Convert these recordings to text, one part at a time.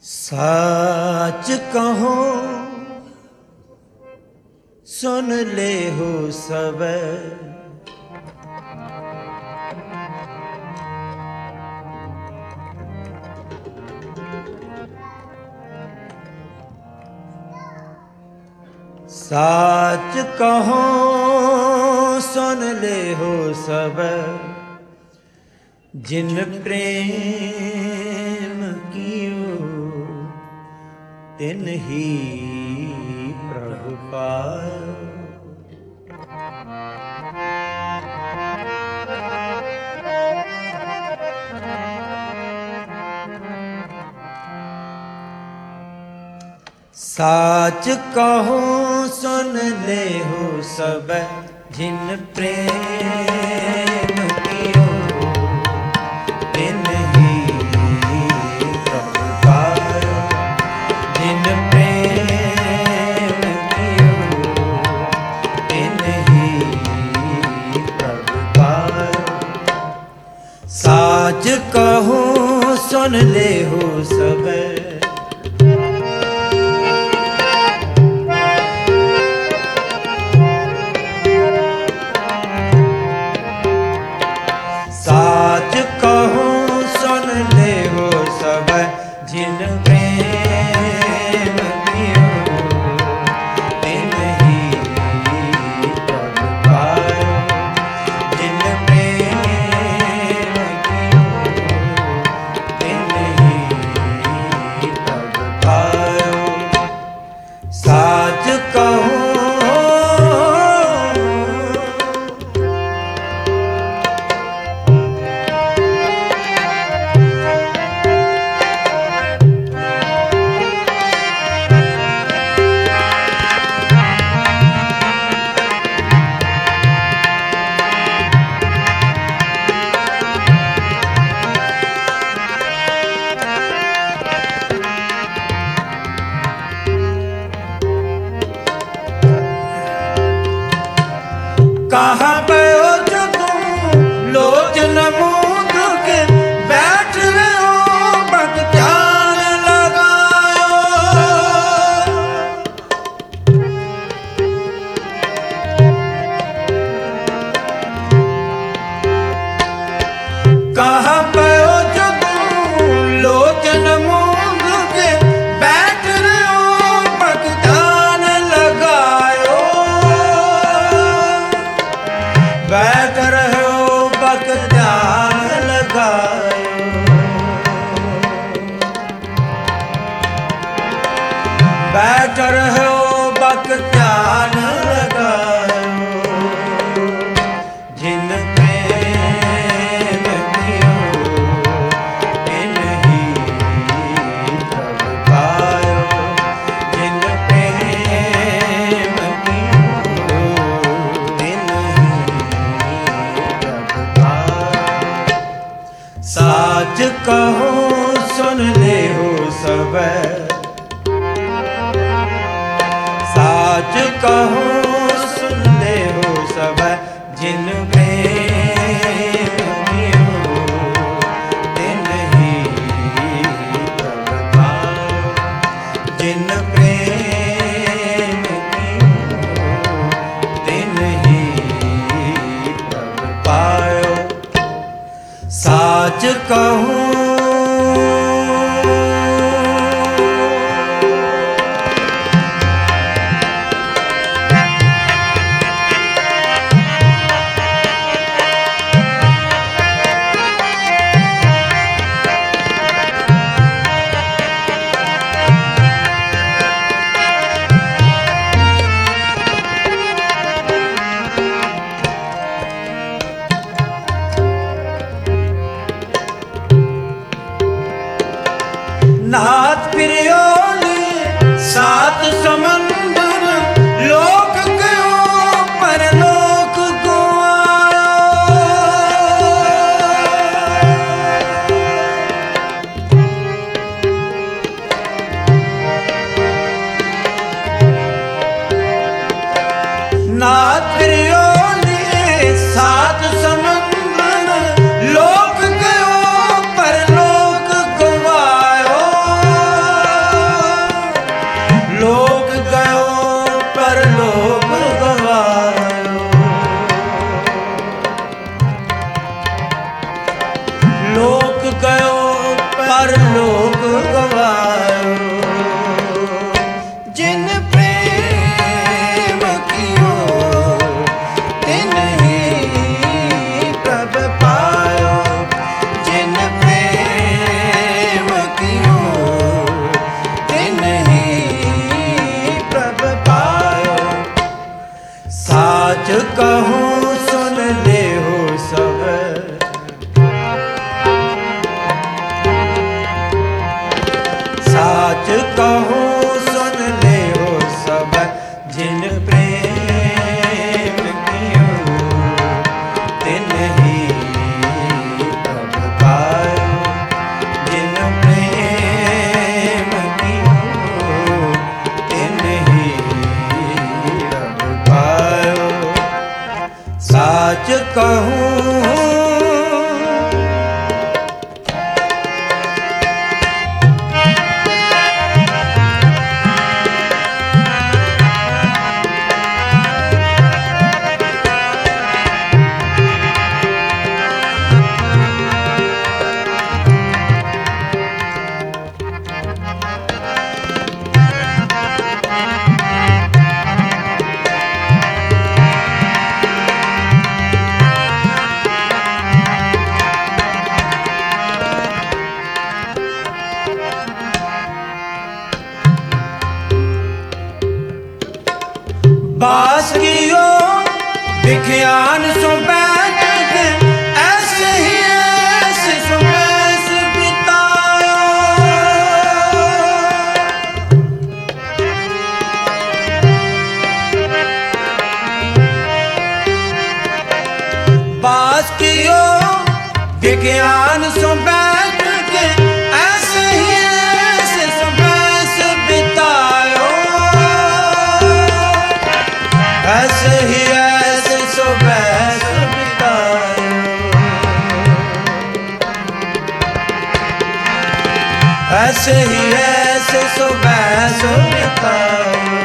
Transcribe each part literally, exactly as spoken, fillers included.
साच कहो सुन ले हो सब, साच कहो सुन ले हो सब, जिन प्रेम कियो तिन ही प्रभु पायो। साच कहो सुन ले हो सब, जिन प्रेम कियो तिन ही प्रभु पायो। जिन प्रेम कियो तिन ही प्रभु पायो। साच कहो सुन ले हो सब, साच कहो सुन ले हो सब, जिन प्रेम कियो तिन ही प्रभु पायो। जिन प्रेम कियो तिन ही प्रभु पायो। साच कहो कहाँ पे हो जो तुम लोचन मूंद के बैठ रहे हो, बग ध्यान लगायो। कहाँ पे हो जो तुम लोचन मूंद के बैठ रहे हो, बग ध्यान लगायो। बैठ रहे हो बग ध्यान लगायो। बैठ रहे हो बग ध्यान लगायो। जिन प्रेम कियो तिन ही प्रभु पायो। जिन प्रेम कियो तिन ही प्रभु पायो। साच कहो सुन ले हो सब, साच कहो सुन ले हो सब, जिन प्रेम कियो तिन ही प्रभु पायो। जिन प्रेम कियो तिन ही प्रभु पायो। साच कहो नाथ प्रियोली सात समंदर लोक गयो परलोक को आयो। नाथ प्रियोली सात समंदर लोक गयो परलोक को आयो। परलोक गवायो। जिन प्रेम कियो तिन ही प्रभ पायो। जिन प्रेम कियो तिन ही प्रभ पायो। साच कहूँ सुन लेहु सब, साच कहूँ सुन लेहु सब। जिन प्रेम कियो तिन ही प्रभ पायो। जिन प्रेम कियो तिन ही प्रभ पायो। साच कहूँ बास कियो विज्ञान सो बैठ के, ऐसे ही ऐसे सो बैस बितायो। बास कियो विज्ञान सो बैठ के, ऐसे ही ऐसे सो बैस बितायो। ऐसे ही ऐसे सो बैस बितायो। ऐसे ही ऐसे सो बैस बितायो।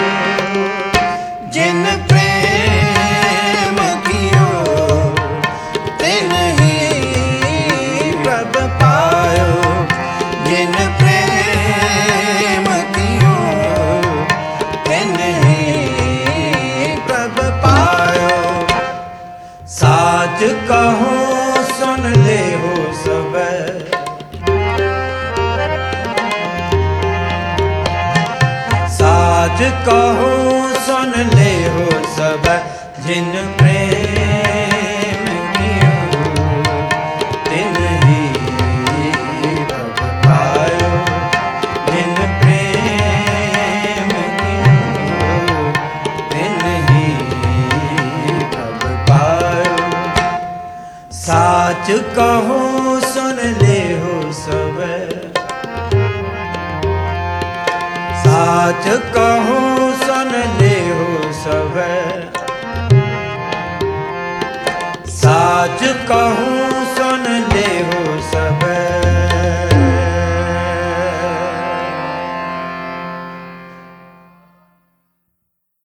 जिन प्रेम कियो तिन ही प्रभ पायो। जिन प्रेम कियो तिन ही प्रभ पायो। साच कहूँ सुन लेहु सब, साच कहूँ सुन लेहु सब। जिन प्रेम कियो तिन ही प्रभ पायो। जिन प्रेम कियो तिन ही प्रभ पायो। साच कहूँ सुन लेहु सब, साच कहूँ सुन लेहु सब। साच कहूँ